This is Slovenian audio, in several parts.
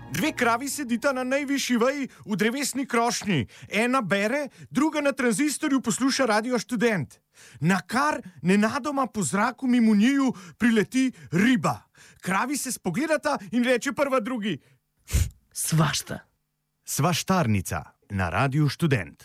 Dve kravi sedita na najvišji veji v drevesni krošnji. Ena bere, druga na tranzistorju posluša Radio Študent. Nakar nenadoma po zraku mimo njiju prileti riba. Kravi se spogledata in reče prva drugi: Svašta. Svaštarnica na Radio Študent.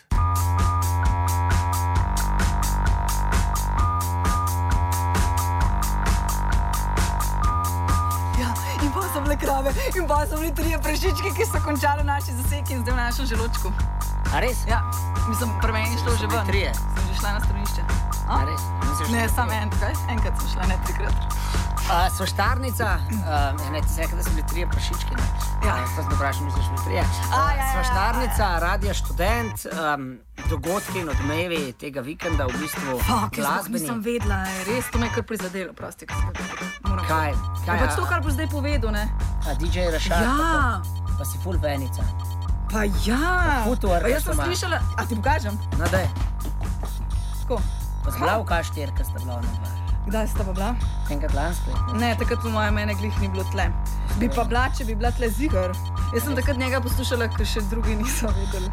Krave in pa so bili 3 prašički, ki so končali naši zaseki in zdaj v našem želočku. A res? Ja, mislim, prve je šlo že ven. 3. Sem že šla na stranišče. A res? Ne, samo enkrat sem šla, ne 3-krat. Svaštarnica, ne, ti si rekel, da so bili 3 prašički, ne? Ja. To sem vprašal, misliš bili 3. Svaštarnica, Radio Študent, dogodki in odmevi tega vikenda v bistvu glasbeni. Nisem vedela, res, to me je kar prizadelo, prosti, kaj se moram. Kaj? Pač to, kar boš zdaj povedal, ne? DJ Rašad, ja. Pa si ful venica. Pa ja, Footwork, jaz sem slišala, a ti pokažem? No daj. Tako. Pa si bila v K4, ka sta bila ona? Kdaj sta pa bila? Enkrat lansko. Ne, takrat po mojem mene glih ni bilo tle. Bi pa bila, če bi bila tle zigar. Jaz sem takrat njega poslušala, ker še drugi niso vedeli.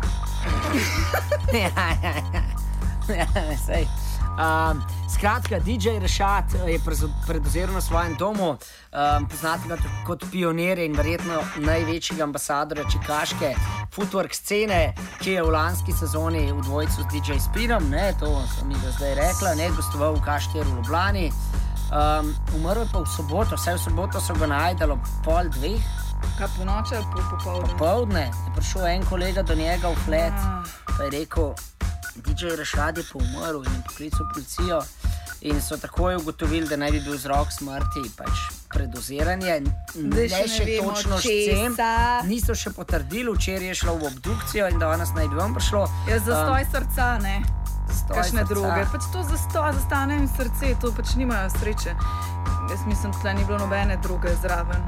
Ja, sej. Skratka, DJ Rašad je predozeral na svojem domu, poznate ga kot pionirja in verjetno največjega ambasadorja čikaške footwork scene, ki je v lanski sezoni v dvojcu s DJ Spinom, ne, to sem mi zdaj rekla, ne, gostoval v K4 v Ljubljani. Umrl je pa v soboto, vse v soboto so ga najdelo 1:30. Kaj po noči ali popoldne? Popoldne je prišel en kolega do njega v flat, pa je rekel, DJ Rašad je pa umrl in poklical policijo in so takoj ugotovili, da naj bi bil vzrok smrti pač predoziranje. Ne še točno scen, niso še potrdili, včeraj je šlo v obdukcijo in danes naj bi vam prišlo. Ja, zastoj srca, ne? Kakšne druge. Pač to zastane in srce, to pač nimajo sreče. Jaz mislim, tle ni bilo nobene druge zraven.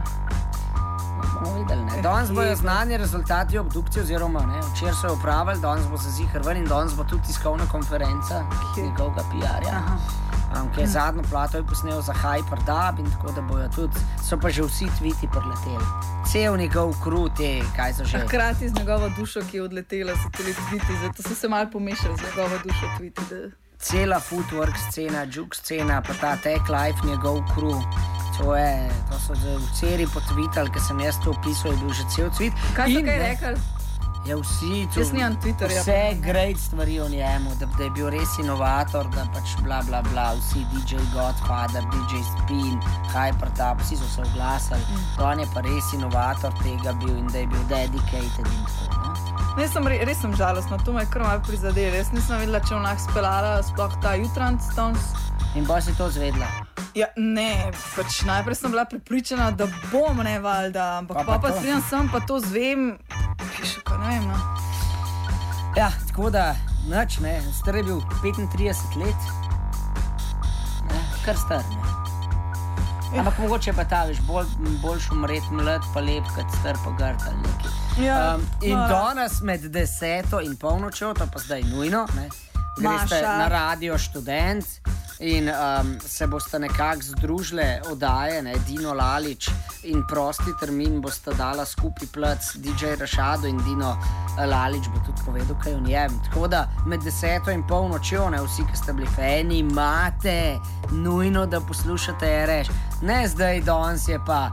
Danes bojo znani rezultati obdukcije oziroma včeraj so jo opravili, danes bo se zihar ven in danes bo tudi tiskovna konferenca njegovega PR-ja, ki je zadnjo plato posnel za Hyperdub in tako da bojo tudi, so pa že vsi tweeti preleteli. Cel njegov crew te, kaj so že. Hkrati z njegovo dušo, ki je odletela, so tudi tweeti, zato so se malo pomešali z njegovo dušo tweeti. Cela footwork scena, juke scena, pa ta Tech Life, njegov crew. To so v ceri potvitali, ker sem jaz to opisal, je bil že cel tweet. Kaj so kaj rekli? Ja, vsi to. Jaz nimam Twitterja. Vse great stvari o njemu, da je bil res inovator, da pač bla bla bla, vsi DJ Godfather, DJ Spin, Hyperdub, vsi so se oglasili. On je pa res inovator tega bil in da je bil dedicated in tako. Res sem žalostna, to me je kar malo prizadelo. Jaz nisem vedela, če vnak speljala sploh ta Jutrand Stones. In bo si to zvedla? Ja, ne, pač najprej sem bila prepričana, da bom, ne valjda, ampak pa pridem sem, pa to zvem, pišu, kaj ne vem, no. Ja, tako da, nič, ne, star je bil 35 let, ne, kar star, ne. Ampak mogoče pa ta, veš, boljš umret mlad, pa lep, kot star pa grd ali nekaj. Ja, in danes med 10 in polnočjo, to pa zdaj nujno, ne, greste na Radio Študent, in se boste nekako združile oddaje, ne, Dino Lalič in Prosti termin boste dala skupaj plac DJ Rašadu in Dino Lalič bo tudi povedal, kaj o njem. Tako da med 10 in polnočjo, ne, vsi, ki ste bili fani, imate nujno, da poslušate RŠ. Ne zdaj, danes je pa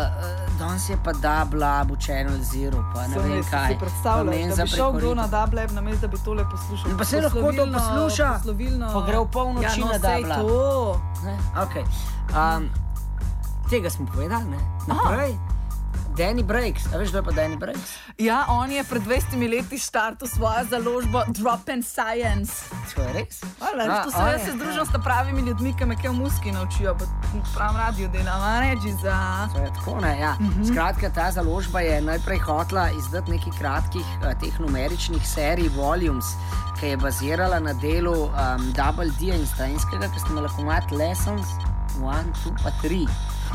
Dub Lab, Channel Zero, pa ne vem kaj. Si predstavljaš, da bi šel kdo na Dub Lab, namesto da bi tole poslušal. Pa se lahko to posluša, pa gre v polnoči na Dub Lab. Okay. Tega smo povedali, ne? Naprej. Danny Breaks. A veš, kdo je pa Danny Breaks? Ja, on je pred 20 leti startil svojo založbo Drop and Science. To je res? To se jaz se združim s pravimi ljudmi, ki me kaj v muski naučijo, pa pravim radio delam, reči za... To je tako, ne, ja. Skratka, ta založba je najprej hotela izdati nekaj kratkih teh numeričnih serij Volumes, ki je bazirala na delu Double D Einsteinskega, ki ste imeli lahko mat Lessons 1, 2 pa 3.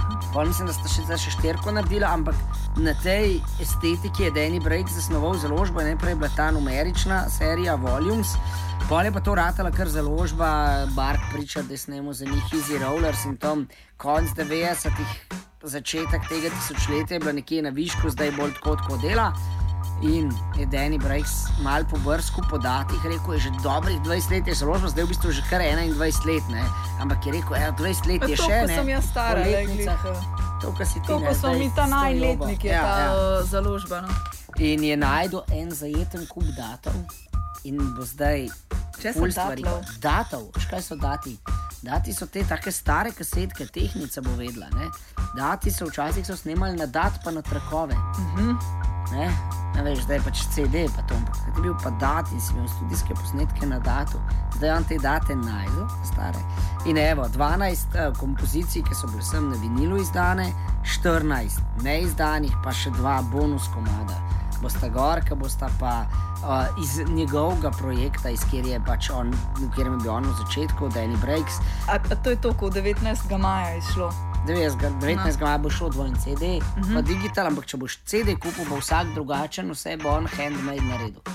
Pa mislim, da sta še 4 naredila, ampak na tej estetiki je Danny Break zasnoval založbo, najprej je bila ta numerična serija Volumes, pol je pa to ratala kar založba, Bark priča, da snemo za njih Easy Rollers in tam konc 90-ih, začetek tega tisočletja je bila nekje na višku, zdaj bolj tako dela. In je Danny Break mal po brsku podatih rekel, je že dobrih 20 let je založba, zdaj v bistvu že kar 21 let, ne? Ampak je rekel, 20 let je še, ne? To, ko sem jaz stara, to, ko si ti, to, ko so mi ta najletnik, je ta založba, no? In je najdel en zajeten kup datov in bo zdaj ful stvari. Datov, kaj so dati? Dati so te take stare kasetke, tehnica bo vedla, ne? Dati so včasih so snemali na dat pa na trakove. Ne? Veš, zdaj pač CD pa to, ampak kad je bil pa dat in si imel studijske posnetke na datu, zdaj on te date najdel, stare. In evo, 12 kompozicij, ki so bili sem na vinilu izdane, 14 neizdanih, pa še 2 bonus komada. Bosta gor, ki bosta pa iz njegovega projekta, iz kjer je pač on, v kjerem je bil on v začetku, Danny Breaks. A to je to, ko 19. maja je šlo? 19. maja bo šlo dvojn CD, pa digital, ampak če boš CD kupil, bo vsak drugačen, vse bo on handmade naredil.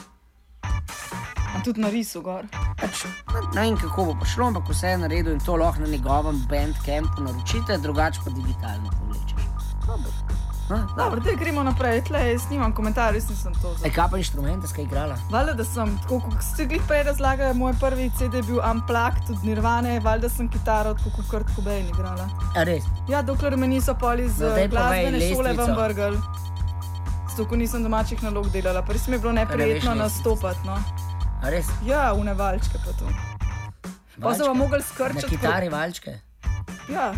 A tudi narisal gor? Pač, ne vem, kako bo prišlo, ampak vse je naredil in to lahko na njegovem Bandcampu naročite, drugače pa digitalno povlečeš. Dobro, te gremo naprej, tle, jaz nimam komentarjev, jaz nisem to. Kaj pa inštrumente ska igrala? Valjda, da sem, tako kot ste glih prej razlagali, moj prvi CD je bil Unplugged od Nirvane, valjda sem kitaro od Kurt Cobain igrala. A res? Ja, dokler me niso pol iz glasbene šole ven vrgli. Zato, ko nisem domačih nalog delala, pa res mi je bilo neprijetno nastopati, no. A res? Ja, une valčke pa to. Pa so pa mogli skrčati. Na kitari valčke? Ja,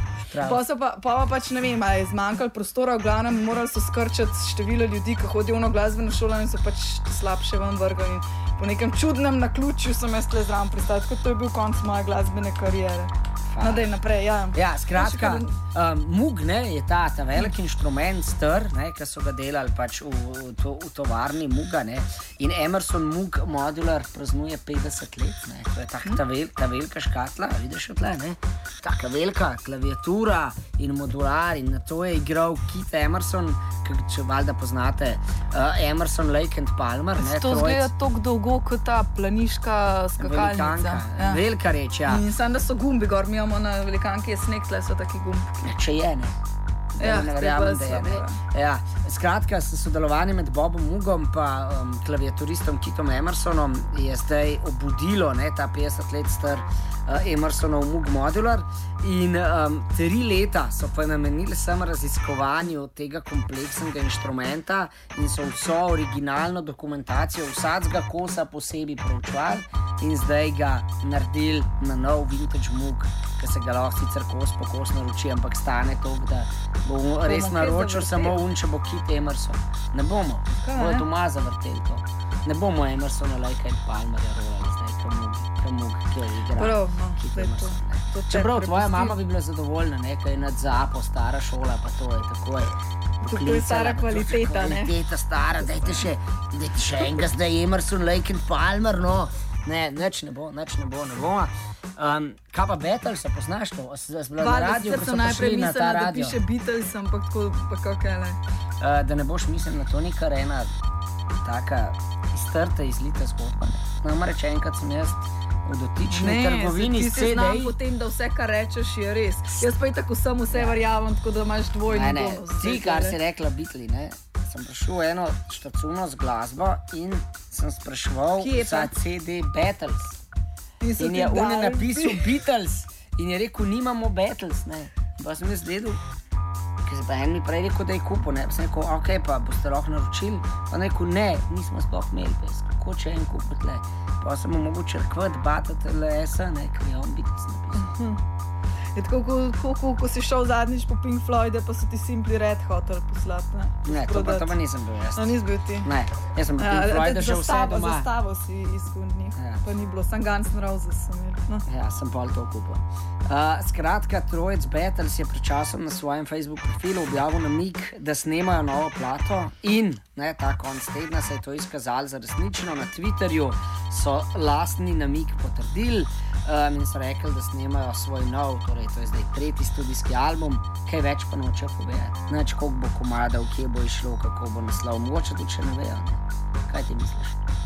pa pač ne vem, je zmanjkalo prostora, v glavnem morali so skrčati število ljudi, ki hodijo v glasbeno šolo in so pač slabše ven vrgli. In po nekem čudnem naključju sem jaz tle zraven pristala, tako to je bil konc moje glasbene kariere. No, daj naprej, ja. Ja, skratka, Moog, ne, je ta velik inštrument star, ne, ki so ga delali pač v tovarni Mooga, ne, in Emerson Moog Modular praznuje 50 let, ne, to je ta velika škatla, vidiš tle, ne, taka velika klaviatura in modular in na to je igral Keith Emerson, če valjda poznate, Emerson, Lake and Palmer, ne, to zgleda toliko dolgo kot ta planiška skakalnica. Ja. Velika reč, ja. In sam, da so gumbi gor, mi imamo na velikanki je sneg, tle so taki gumbi. Če je, ne. Ja, ne verjamem, da je, ne. Ja. Skratka, s sodelovanjem med Bobom Moogom pa klaviaturistom Keithom Emersonom je zdaj obudilo, ne, ta 50 let star Emersonov Moog Modular in 3 leta so pa namenili samo raziskovanju tega kompleksnega inštrumenta in so vso originalno dokumentacijo vsakega kosa posebej proučevali in zdaj ga naredili na nov vintage Moog, ki se ga lahko sicer kos po kos naroči, ampak stane toliko, da bo res naročil samo če bo Keith Emerson. Ne bomo, bojo doma zavrteli to. Ne bomo Emersona, Lake and Palmerja rolali zdaj, ka Moog, ki je igral Keith Emerson. Čeprav tvoja mama bi bila zadovoljna, ne, kaj je nad Zapo, stara šola, pa to je takoj. To je stara kvaliteta, ne? Kvaliteta stara, dajte še enega zdaj Emerson, Lake and Palmer, no. Ne, nič ne bo. Kaj pa Beatles, poznaš to? Na radiju, ko so prišli na ta radio. Da piše Beatles, ampak tako pa kakele. Da ne boš mislil na to nekar ena taka iztrta, izlita zgodba. Namreč enkrat sem jaz v dotični trgovini s CD-ji. Ne, ti se znam potem, da vse, kar rečeš, je res. Jaz pa itak vsem vse verjamem, tako da imaš dvojni bonus. Ti, kar si rekla Beatles, ne? Sem prišel v eno štacuno z glasbo in sem spraševal za CD Beatles. In je on napisal Beatles in je rekel, nimamo Beatles, ne. Pa sem jaz gledal, ki se pa en mi prej rekel, da je kupil, ne. Pa sem rekel, ok, pa boste lahko naročili. Pa rekel, ne, nismo sploh imeli pes, kako če en kupil tle. Pa sem mu mogoče črkvat Batata LS-a, ne, ker je on Beatles napisal. Je tako, ko si šel zadnjič po Pink Floyde, pa so ti Simply Red hoteli poslati, ne? Ne, to pa nisem bil jaz. No, nis bil ti? Ne, jaz sem po Pink Floyde že vse doma. Zastavo si iskal od njih, pa ni bilo, sam Guns N' Roses sem imel. No. Ja, sem pol to kupil. Skratka, trojec Beatles je pred časom na svojem Facebook profilu objavil namig, da snemajo novo plato in ne, ta konc tedna se je to izkazalo za resnično. Na Twitterju so lastni namig potrdili in so rekli, da snemajo svoj nov, torej to je zdaj 3. studijski album, kaj več pa noče povedati. Nič, koliko bo komadov, kje bo išlo, kako bo naslov, mogoče tudi še ne vejo. Ne? Kaj ti misliš?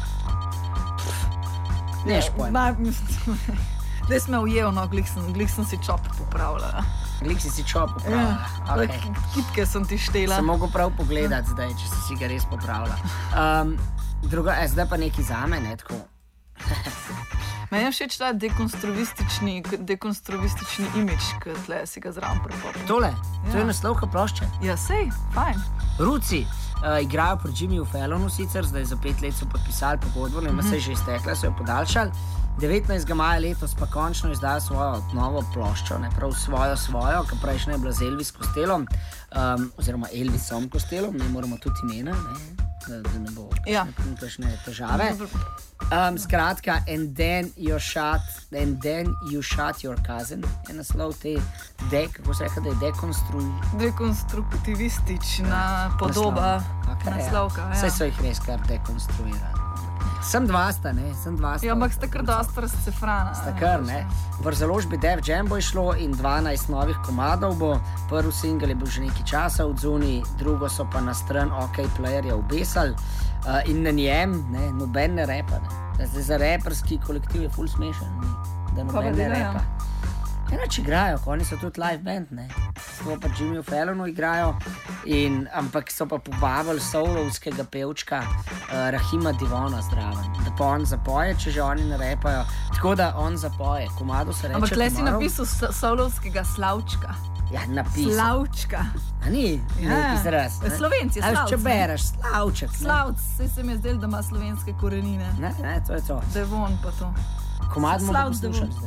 Neš pojma. Zdaj smo ujel, no, glih sem si čop popravila. Glih si čop popravila? Ja, okay. Kitke sem ti štela. Sem mogel prav pogledati zdaj, če si ga res popravila. Zdaj pa nekaj zame, ne, tako. Meni je všeč ta dekonstruistični imidž, ki tle si ga zraven prepopil. Tole? Ja. To je naslovka plošče? Ja, sej, fajn. Ruci igrajo pri Jimmyju Fallonu sicer, zdaj za 5 let so podpisali pogodbo, nema se že iztekla, so jo podaljšali. 19. maja letos pa končno izdajo svojo novo ploščo, ne prav svojo, ki prejšnja je bila z Elvis Costellom, oziroma Elvisom Costellom, ne moramo tudi imena, ne, da ne bo kakšne težave. Skratka, and then you shot your cousin, je naslov te, kako se reče, da je dekonstruktivistična podoba naslovka. Ja. Vse so jih res kar dekonstruirali. Sem dva sta. Ja, ampak sta kar dosta razcefrana. Sta kar, ne. V založbi Def Jam bo išlo in 12 novih komadov bo. Prvi single je bil že nekaj časa odzuni, drugo so pa na stran OK Playerja obesali in na njem, ne, noben ne repa, ne. Zdaj za reperski kolektiv je ful smešen, ne, da noben ne repa. Enač igrajo, oni so tudi live band, ne. So pa Jimmyju Fallonu igrajo, ampak so pa povabili soulovskega pevčka Rahima Divona zdraven, da pa on zapoje, če že oni ne repajo. Tako da on zapoje, komado se reče. Ampak tle si napisal soulovskega Slavčka. Ja, napisal. Slavčka. A ni? Ja. Izraz. Slovenci je Slavc. Če bereš, Slavček. Slavc, se mi je zdel, da ima slovenske korenine. Ne, to je to. Devon pa to. Komad mogo poslušati zdaj.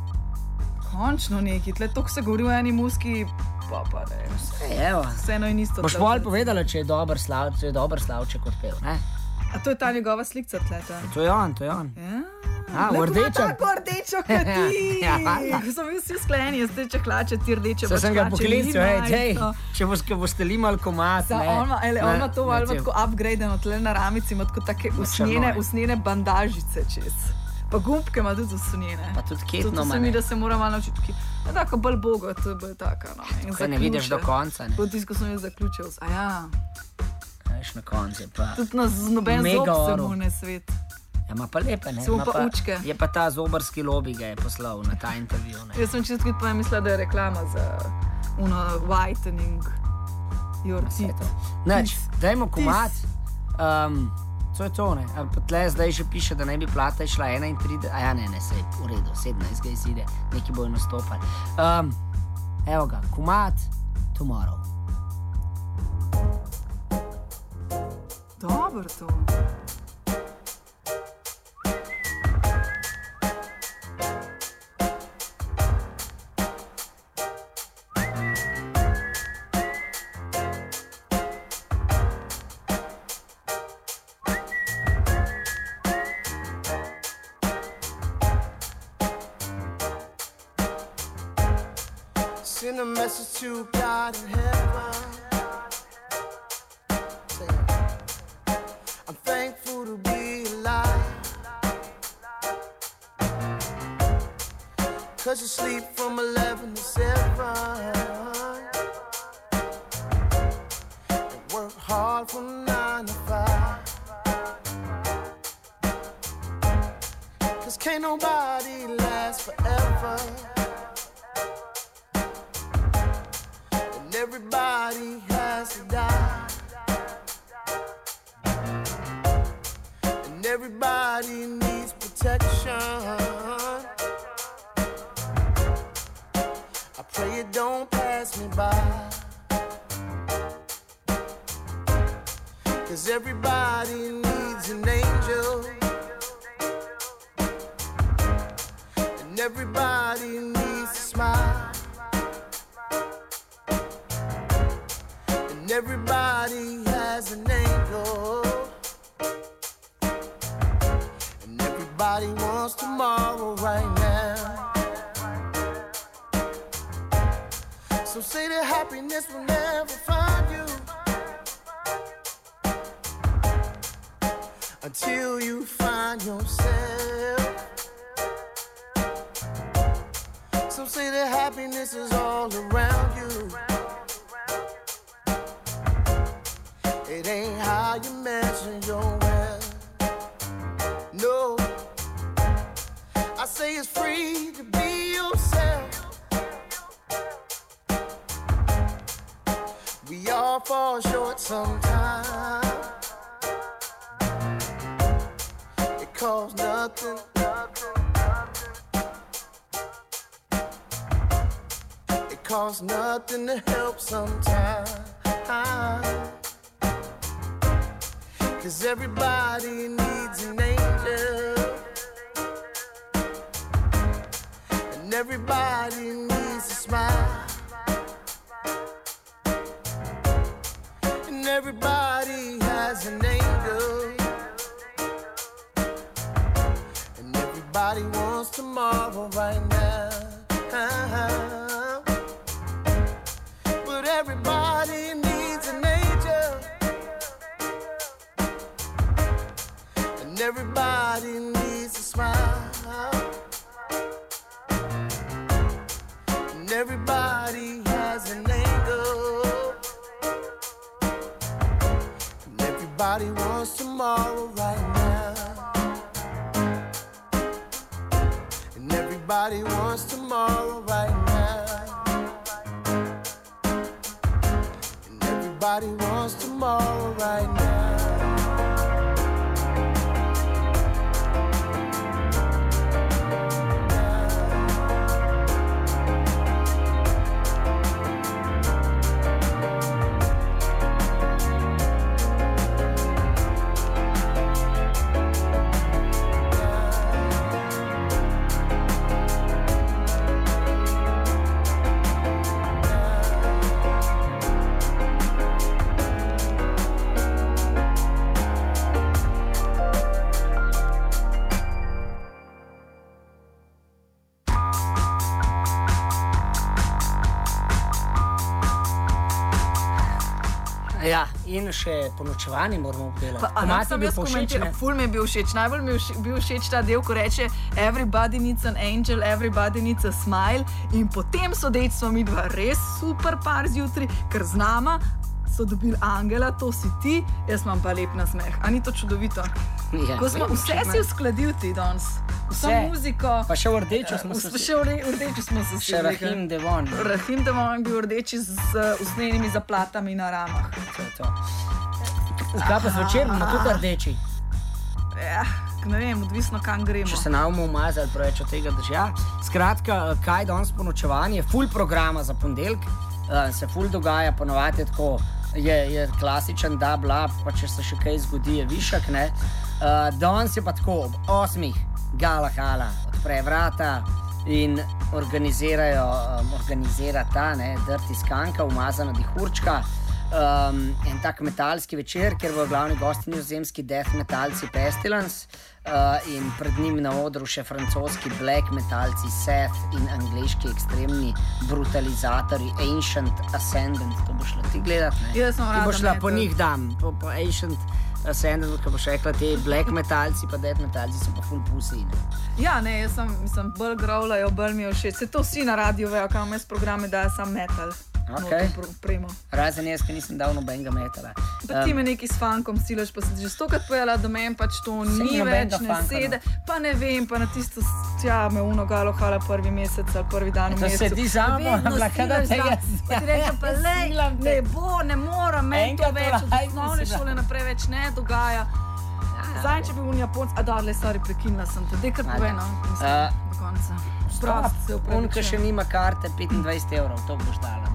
Končno neki, tle toliko se govori o eni muski, pa ne. Vseeno in isto. Boš bolj povedala, če je dober Slavček odpel, ne? A to je ta njegova slikca tleta? To je on. Ja. V rdečem. Tako rdečo, kot ti. Ko so mi vsi skleni, jaz teče hlače, ti rdeče pač hlače. Sem ga poklical, če boste limali komad, ne. On ima to ali tako upgradeno, tle na ramici ima tako take usnjene bandažice čez. Pa gumbke ima tudi usnjene. Pa tudi ketno ima, ne. To se mi, da se mora malo naučiti. Ja, tako bolj bogo, to je bolj taka, no. Tukaj ne vidiš do konca, ne. Po tisko sem jo zaključil. A ja. Veš, na koncu je pa tudi nas noben zob se mu ne svet. Ja, ima pa lepe, ne. Samo pa učke. Je pa ta zobarski lobby ga je poslal na ta intervju, ne. Jaz sem čisto pa mislila, da je reklama za whitening your teeth. Neč, dajmo komad. To je to, ne. Tle zdaj že piše, da naj bi plata išla 31, a ja, ne, sej, v redu, 17 ga izide, neki bojo nastopali. Evo ga, komad Tomorrow. Dobro to. Send a message to God in heaven. I'm thankful to be alive. 'Cause you sleep from 11 to 7 and work hard from 9 to 5. 'Cause can't nobody last forever. Everybody has to die, and everybody needs protection. I pray it don't pass me by, 'cause everybody needs an angel, and everybody needs a smile. Everybody has an angel, and everybody wants tomorrow right now. So say that happiness will never find you, until you find yourself. Some say that happiness is all around you. It ain't how you measure your wealth. No, I say it's free to be yourself. We all fall short sometimes. It costs nothing. It costs nothing to help sometimes. 'Cause everybody needs an angel, and everybody needs a smile, and everybody has an angel, and everybody wants tomorrow right now. But everybody needs an angel, and everybody needs a smile, and everybody has an angel, and everybody wants tomorrow right now, and everybody wants tomorrow right now, and everybody wants tomorrow right now. Ja, in še ponočevanje moramo obdelati. Ful mi je bil všeč. Najbolj mi je bil všeč ta del, ko reče everybody needs an angel, everybody needs a smile. In potem sodeč smo mi dva res super par zjutraj, ker z nama so dobili angela, to si ti, jaz imam pa lep nasmeh. A ni to čudovito? Ja, ko smo vse si uskladil ti danes. Vso muziko. Pa še v rdečo smo se Še Rahim Devon. Rahim Devon je bil rdeči z usnjenimi zaplatami na ramah. Zdaj pa zvečer bomo tudi rdeči. Ja, ne vem, odvisno kam gremo. Če se navmo umazali preveč od tega držja. Skratka, kaj danes ponočevanje, ful programa za ponedeljek, se ful dogaja, ponovadi tako, je klasičen dub lab, pa če se še kaj zgodi, je višek, ne. Danes je pa tako, ob 8. Gala hala odpre vrata in organizira ta, ne, Dirty Skanka, umazana dihurčka. En tak metalski večer, kjer bojo glavni gosti nizozemski death metalci Pestilence in pred njim na odru še francoski black metalci Seth in angleški ekstremni brutalizatorji Ancient Ascendant. To boš šla ti gledat, ne? Jaz sem rada. Ti boš šla po njih dam, po Ancient Ascendant, ko boš rekla, te black metalci pa death metalci so pa full pussy, ne? Ja, ne, jaz sem bolj grovlajo, bolj mi je všeč. Se to vsi na radiju vejo, kam jaz programe dajo sam metal. Okay. Razen jaz, ki nisem dal nobenega metala. Pa ti me neki s funkom silaš, pa sem že stokrat pojela, da meni pač to ni več, ne sede, pa ne vem, pa na tisto, me uno galo hala prvi mesec ali prvi dan v mesecu. To se ti samo, kada tega pa ti rečem, pa lej, ne bo, ne mora, meni to več, od osnovne šole naprej več ne dogaja. Zdaj, če bi v Japonci, sorry, prekinila sem te, dekar poveno, mislim, do konca. Prost se upravičujem. Unka še nima karte, 25 €, to boš dala.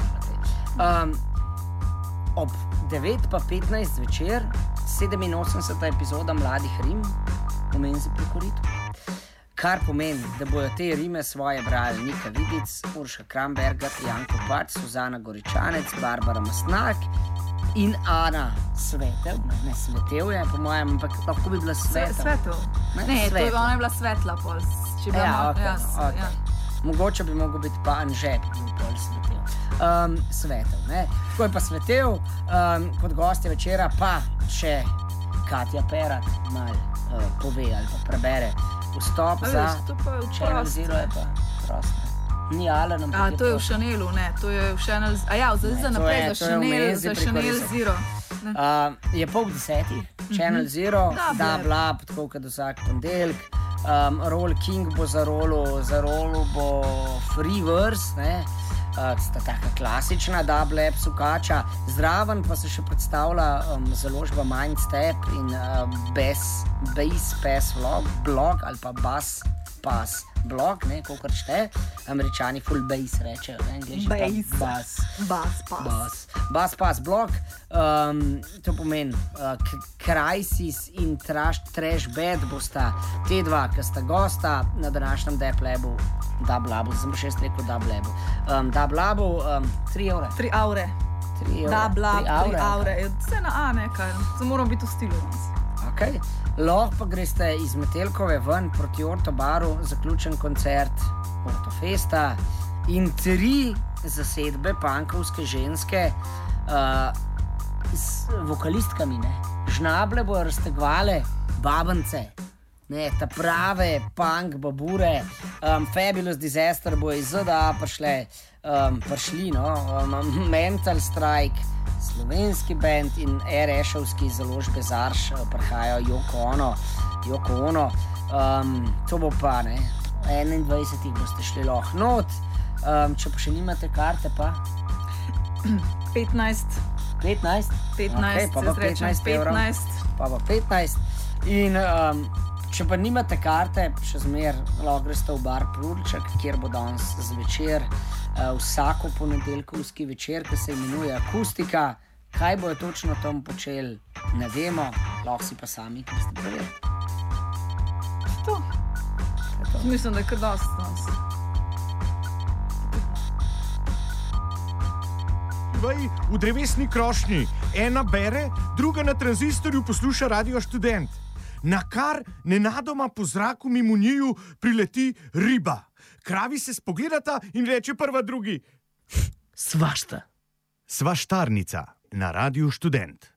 Ob 9:15 zvečer, 87. epizoda Mladih Rim v Menzi pri Koritu. Kar pomeni, da bojo te rime svoje brali Nika Vidic, Urša Kramberger, Janko Pač, Suzana Goričanec, Barbara Mastnak in Ana Svetel. Ne, Svetel je, po mojem, ampak lahko bi bila Svetel. Svetel. Ne, to je ona je bila svetla pol. Ja. Mogoče bi mogel biti pa Anže, bi bil pol Svetel. Svetel, ne. Tako je pa Svetel, kot gostje večera pa še Katja Perat malo pove ali pa prebere. Vstop za Channel Zero je pa prost. Ni Alan, to je v Chanelu, ne, to je v Channel Zero. Za naprej, za Chanel Zero. Je 9:30, Channel Zero, Double, tako kot vsak ponedeljek. Roll King bo za rolo bo Freeverse, ne. Sta taka klasična Double sukača. Zraven pa se še predstavlja založba Mindstep in Bass Pass blog ali pa Bass Pass blog, ne, kakor šte. Američani full bass rečejo, ne, angliži pa Bass Pass blog. To pomeni Crisis in Trash Bad bosta te dva, ki sta gosta na današnjem Double Labu, sem še rekel Double Labu. Double Labu, 3 evre. 3 evre. Double Labu, 3 evre. Vse na A, nekaj. Zdaj moramo biti v stilu. Okay. Lahko pa greste iz Metelkove ven proti Ortobaru, zaključen koncert Ortofesta in 3 zasedbe punkovske ženske z vokalistkami, ne. Žnable bojo raztegvale babance, ne, ta prave punk babure. Fabulous Disaster bo iz ZDA prišli, no. Mental Strike, slovenski band in RS-ovski založbe Zarš prihajajo Yoko Ono. To bo pa, ne, 21. boste šli lahko not. Če pa še nimate karte, pa 15. 15? 15, pa 15 evrov. Pa 15. In če pa nimate karte, še zmer lahko greste v bar Prulček, kjer bo danes zvečer vsako ponedeljkovski večer, ki se imenuje Akustika. Kaj bojo točno tam počeli, ne vemo, lahko si pa sami, ki ste preverili. To. Mislim, da je kar dosti danes. V drevesni krošnji ena bere, druga na tranzistorju posluša Radio Študent. Na kar nenadoma po zraku mimo njiju prileti riba. Kravi se spogledata in reče prva drugi: Svašta. Svaštarnica na Radio Študent.